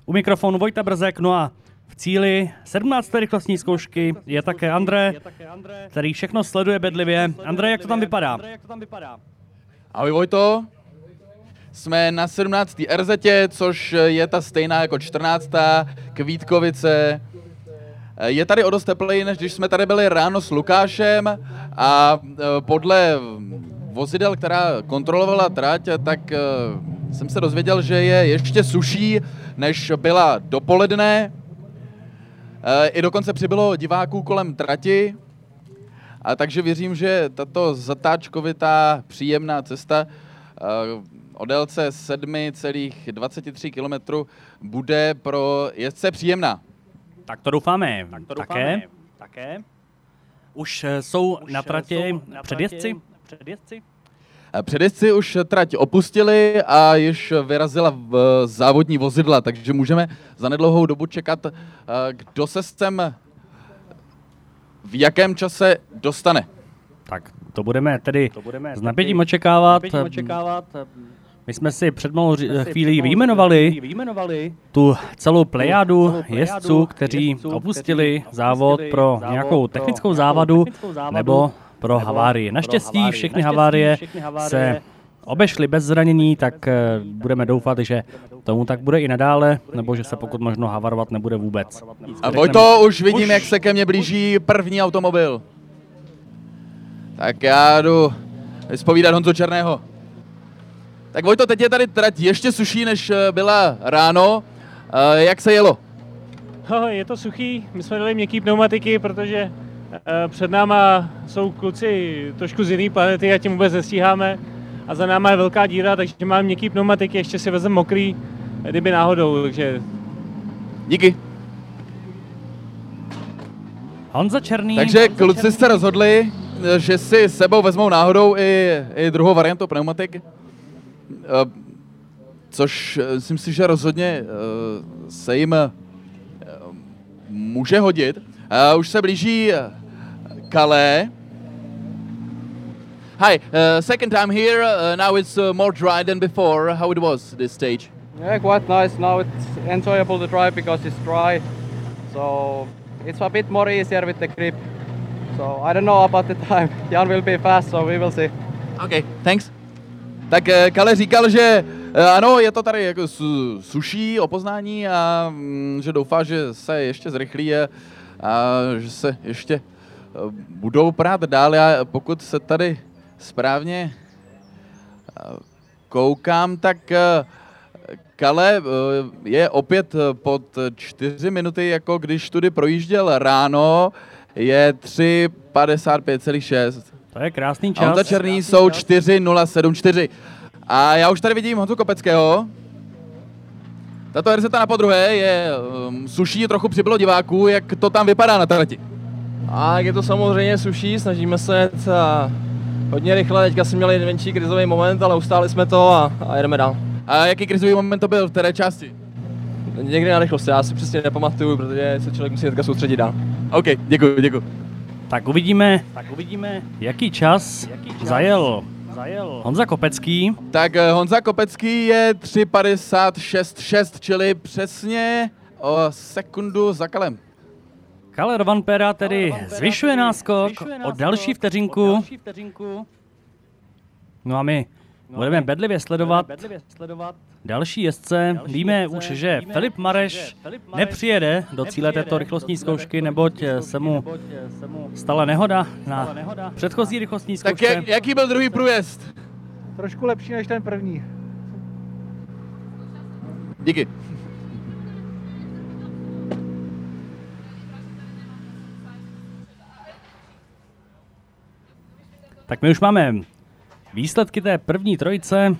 U mikrofonu Vojta Brzek, no a v cíli 17. rychlostní zkoušky je také André, který všechno sleduje bedlivě. André, jak to tam vypadá? Ahoj Vojto, jsme na 17. RZ, což je ta stejná jako 14. Kvítkovice. Je tady o dost tepleji, než když jsme tady byli ráno s Lukášem a podle vozidel, která kontrolovala trať, tak jsem se dozvěděl, že je ještě suší, než byla dopoledne. I dokonce přibylo diváků kolem trati, a takže věřím, že tato zatáčkovitá příjemná cesta o délce 7,23 km bude pro jezdce příjemná. Tak to doufáme. Také. Už jsou na trati předjezdci? Předjezdci už trať opustili a již vyrazila v závodní vozidla, takže můžeme za nedlouhou dobu čekat, kdo se sem v jakém čase dostane. Tak to budeme tedy s napětím očekávat. My jsme si před malou chvílí vyjmenovali tu celou plejádu jezdců, kteří opustili závod pro nějakou technickou závadu nebo pro havárii. Naštěstí všechny havárie se obešly bez zranění, tak budeme doufat, že tomu tak bude i nadále, nebo že se pokud možno havarovat nebude vůbec. A Vojto, už vidím, jak se ke mně blíží první automobil. Tak já jdu vyspovídat Honzu Černého. Tak Vojto, teď je tady trať ještě suší, než byla ráno. Jak se jelo? Je to suchý, my jsme dali měkký pneumatiky, protože před náma jsou kluci trošku z jiné planety a tím vůbec nestíháme. A za náma je velká díra, takže máme měkký pneumatiky, ještě si vezem mokrý, kdyby náhodou, takže... Díky. Honza Černý. Takže kluci jste rozhodli, že si s sebou vezmou náhodou i druhou variantu pneumatik. Což myslím si, že rozhodně se jim může hodit. Už se blíží Calais. Hi, second time here. Now it's more dry than before. How it was this stage? Yeah, quite nice. Now it's enjoyable to drive because it's dry. So it's a bit more easier with the grip. So I don't know about the time. Jan will be fast, so we will see. Okay, thanks. Tak Kale říkal, že ano, je to tady jako suší o poznání a že doufá, že se ještě zrychlí a že se ještě budou prát dál. Já pokud se tady správně koukám, tak Kale je opět pod 4 minuty, jako když tudy projížděl ráno, je 3:55,6. To je krásný čas. Honza Černý jsou 4:07,4. A já už tady vidím Honzu Kopeckého. Tato RZ na podruhé je suší, trochu přibylo diváků. Jak to tam vypadá na trati? A je to samozřejmě suší, snažíme se jet hodně rychle. Teďka jsme měli menší krizový moment, ale ustáli jsme to a jedeme dál. A jaký krizový moment to byl, v které části? Někdy na rychlosti, já si přesně nepamatuju, protože se člověk musí teďka soustředit dál. OK, děkuji. Tak uvidíme, jaký čas zajel Honza Kopecký. Tak Honza Kopecký je 3:56,6, čili přesně o sekundu za Kalem. Kalle Rovanpera tedy zvyšuje náskok o další vteřinku. No a my budeme bedlivě sledovat další jezdce. Víme už, že Filip Mareš nepřijede do cíle této rychlostní zkoušky, neboť se mu stala nehoda na předchozí rychlostní zkoušce. Tak jaký byl druhý průjezd? Trošku lepší než ten první. Díky. Tak my už máme výsledky té první trojice.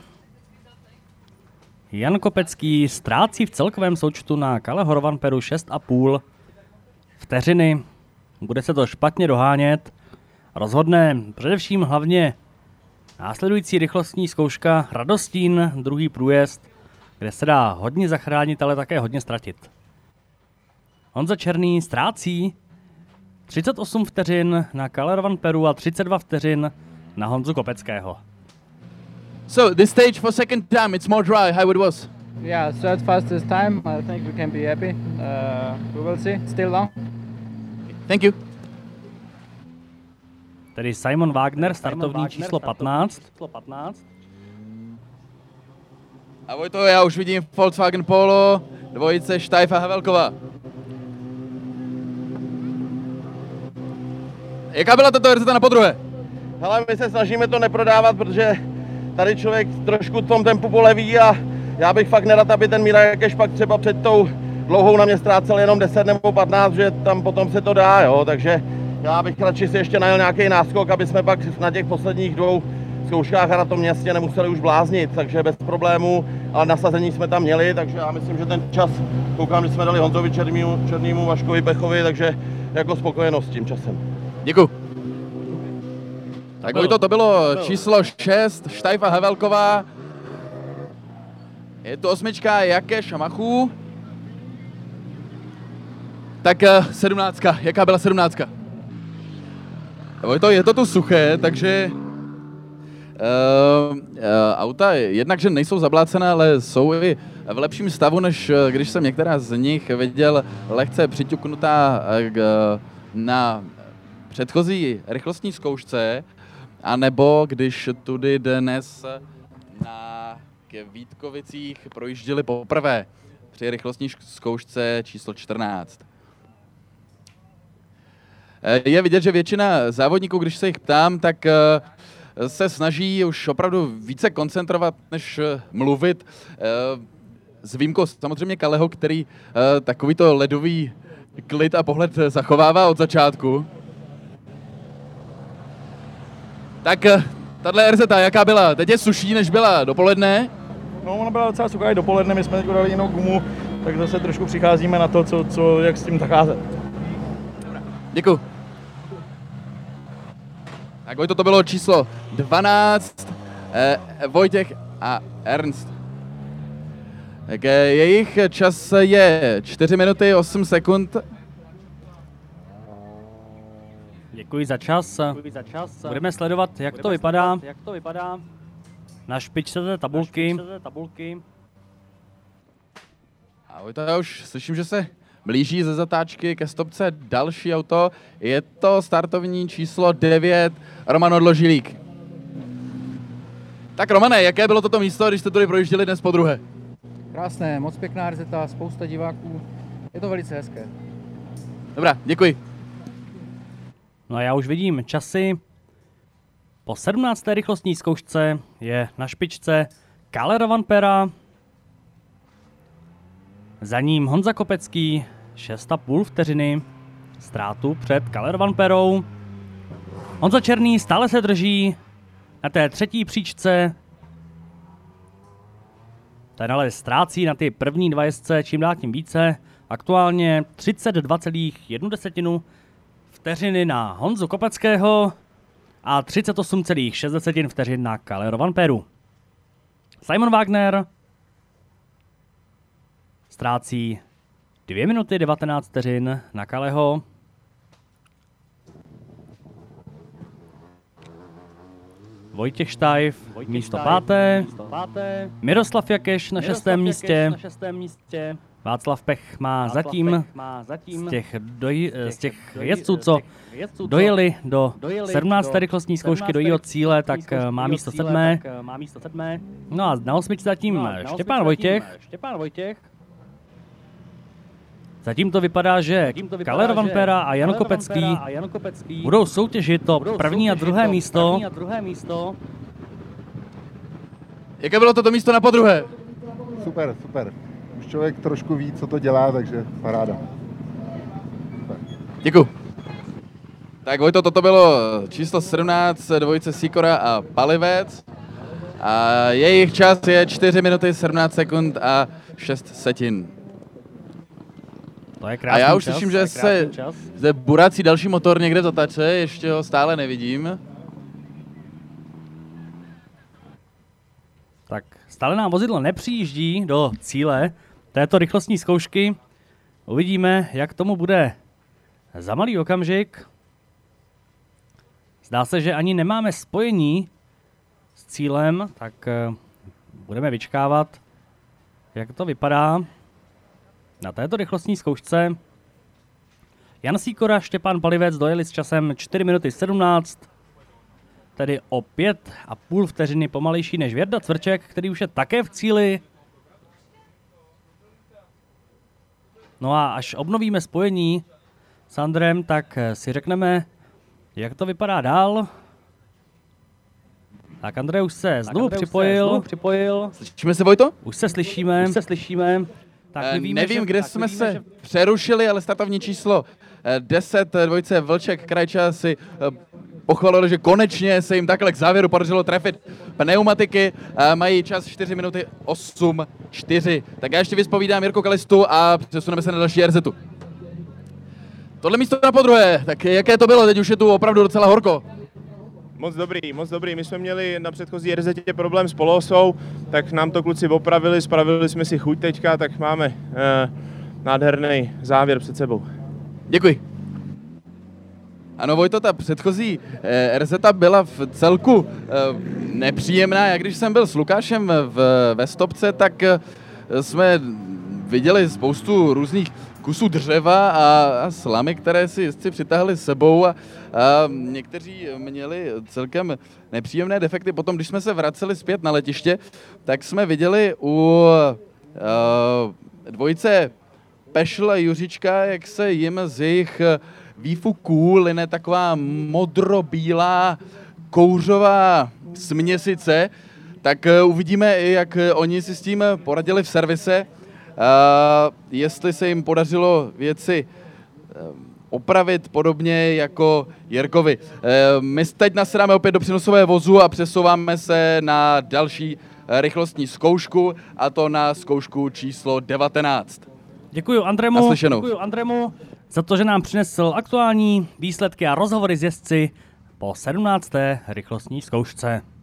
Jan Kopecký ztrácí v celkovém součtu na Kaleho Rovanperu 6,5 vteřiny. Bude se to špatně dohánět. Rozhodne především hlavně následující rychlostní zkouška Radostín, druhý průjezd, kde se dá hodně zachránit, ale také hodně ztratit. Honza Černý ztrácí 38 vteřin na Kalle Rovanperu a 32 vteřin na Honzu Kopeckého. So, this stage for second time, it's more dry, how it was? Yeah, third fastest time. I think we can be happy. We will see. Still long. Thank you. Tedy Simon Wagner, startovní číslo 15. A Vojto, já už vidím Volkswagen Polo, dvojice Štajf a Havelková. Jaká byla tato RZ na podruhé? Hele, my se snažíme to neprodávat, protože tady člověk trošku v tom tempu poleví a já bych fakt nerad, aby ten Mira Jakeš pak třeba před tou dlouhou na mě ztrácel jenom 10 nebo 15, že tam potom se to dá, jo, takže já bych radši si ještě najel nějaký náskok, aby jsme pak na těch posledních 2 zkouškách a na tom městě nemuseli už bláznit, takže bez problémů, ale nasazení jsme tam měli, takže já myslím, že ten čas, koukám, že jsme dali Honzovi Černýmu, Vaškovi Pechovi, takže jako spokojenost s tím časem. Děkuji. Tak Vojto, to bylo číslo 6, Štajf a Havelková. Je to 8 Jakeš a Machů. Tak 17. Jaká byla 17? Vojto, je to tu suché, takže auta jednakže nejsou zablácená, ale jsou i v lepším stavu, než když jsem některá z nich viděl lehce přiťuknutá na předchozí rychlostní zkoušce, anebo když tudy dnes na Kvítkovicích projížděli poprvé při rychlostní zkoušce číslo 14. Je vidět, že většina závodníků, když se jich ptám, tak se snaží už opravdu více koncentrovat, než mluvit. S výjimkou samozřejmě Kaleho, který takovýto ledový klid a pohled zachovává od začátku. Tak tahle RZ, jaká byla? Teď je suší, než byla dopoledne? No, ona byla docela suchá i dopoledne, my jsme teď dali jinou gumu, tak zase trošku přicházíme na to, jak s tím zacházet. Děkuji. Tak Vojto, to bylo číslo 12, Vojtěch a Ernst. Tak jejich čas je 4 minuty 8 sekund. Děkuji za čas. Budeme sledovat, jak to vypadá na špičce té tabulky. A Vojto, já už slyším, že se blíží ze zatáčky ke stopce další auto. Je to startovní číslo 9, Roman Odložilík. Tak Romane, jaké bylo toto místo, když jste tady projížděli dnes podruhé? Krásné, moc pěkná RZ, spousta diváků. Je to velice hezké. Dobrá, děkuji. No a já už vidím časy. Po 17. rychlostní zkoušce je na špičce Kalle Rovanperä. Za ním Honza Kopecký, 6,5 vteřiny ztrátu před Kalle Rovanperou. Honza Černý stále se drží na té třetí příčce. Ten ale ztrácí na ty první 2 jezdce čím dál tím více. Aktuálně 32,1 vteřiny na Honzu Kopeckého a 38,6 vteřin na Kalle Rovanperu. Simon Wagner ztrácí 2 minuty 19 vteřin na Kalleho. Vojtěch Štajf místo 5. Miroslav Jakeš na 6. místě. Václav Pech má zatím z těch jezdců, co dojeli do 17. rychlostní zkoušky do jejího cíle, tak má místo 7. No a na 8. zatím Štěpán Vojtěch. Zatím to vypadá, že Kalle Rovanperä a Jan Kopecký budou soutěžit to první a druhé místo. Jaké bylo toto místo na podruhé? Super. Už člověk trošku ví, co to dělá, takže paráda. Děkuji. Tak Vojto, toto bylo číslo 17, dvojice Sikora a Palivec. A jejich čas je 4 minuty 17 sekund a 6 setin. To je krásný a já už čas, slyším, že se zde burací další motor někde v zatače, ještě ho stále nevidím. Tak stále nám vozidlo nepřijíždí do cíle této rychlostní zkoušky. Uvidíme, jak tomu bude za malý okamžik. Zdá se, že ani nemáme spojení s cílem, tak budeme vyčkávat, jak to vypadá na této rychlostní zkoušce. Jan Sýkora, Štěpán Palivec dojeli s časem 4 minuty 17, tedy o 5,5 vteřiny pomalejší než Věrda Cvrček, který už je také v cíli. No a až obnovíme spojení s Andrem, tak si řekneme, jak to vypadá dál. Tak Andrej už se znovu připojil. Slyšíme se, Vojto? Už se slyšíme. Tak nevím, kde jsme se přerušili, ale startovní číslo 10 dvojice Vlček Krajča si pochválili, že konečně se jim takhle k závěru podařilo trefit pneumatiky. Mají čas 4 minuty 8:04. Tak já ještě vyspovídám Jirku Kalistu a přesuneme se na další RZ-tu. Tohle místo na podruhé, tak jaké to bylo? Teď už je tu opravdu docela horko. Moc dobrý. My jsme měli na předchozí RZ problém s polosou, tak nám to kluci opravili, spravili jsme si chuť teďka, tak máme nádherný závěr před sebou. Děkuji. Ano, Vojto, ta předchozí RZ byla v celku nepříjemná. Já když jsem byl s Lukášem ve stopce, tak jsme viděli spoustu různých kusů dřeva a slamy, které si jezdci přitáhli s sebou a někteří měli celkem nepříjemné defekty. Potom, když jsme se vraceli zpět na letiště, tak jsme viděli u dvojice Pešl a Juřička, jak se jim z jejich výfuků line taková modro-bílá kouřová směsice, tak uvidíme, jak oni si s tím poradili v servise. Jestli se jim podařilo věci opravit podobně jako Jirkovi. My teď nasedáme opět do přenosové vozu a přesouváme se na další rychlostní zkoušku, a to na zkoušku číslo 19. Děkuji Andremu za to, že nám přinesl aktuální výsledky a rozhovory s jezdci po 17. rychlostní zkoušce.